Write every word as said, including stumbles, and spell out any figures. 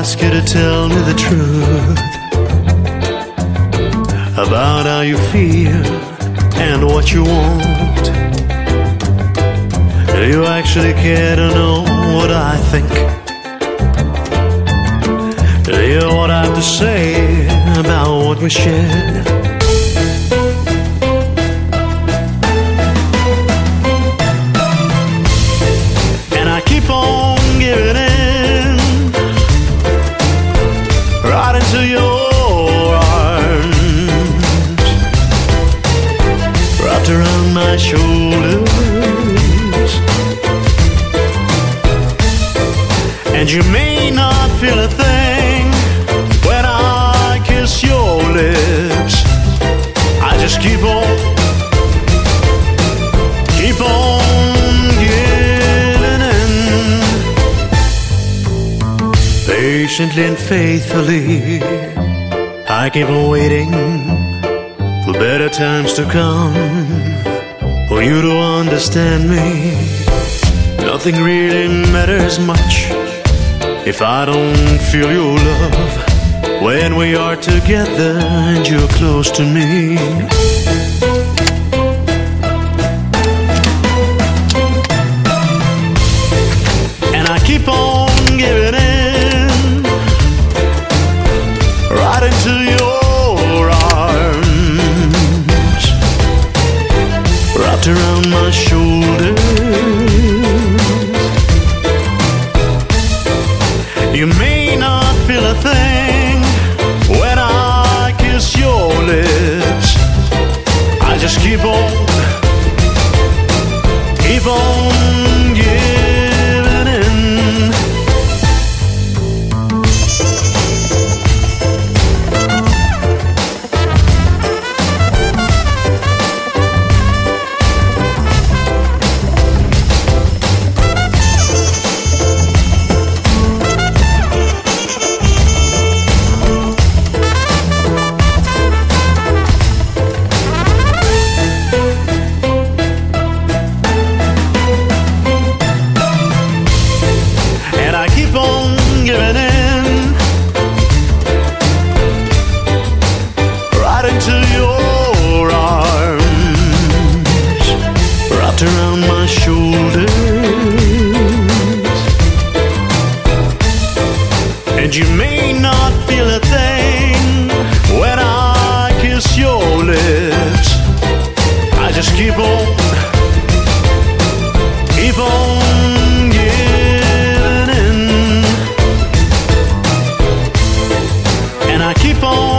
ask you to tell me the truth about how you feel and what you want. Do you actually care to know what I think? Do you know what I have to say about what we shared? And I keep on giving in right into your arms, wrapped around my shoulders. And you may not feel a thing when I kiss your lips. I just keep on, keep on giving in. Patiently and faithfully, I keep on waiting for better times to come, for you to understand me. Nothing really matters much if I don't feel your love when we are together and you're close to me. And I keep on giving in right into your arms, wrapped around my shoulders. You may not feel a thing when I kiss your lips. I just keep on, keep on giving in. Giving in right into your arms, wrapped around my shoulders. And you may not feel a thing when I kiss your lips. I just keep on, keep on giving in. And I keep on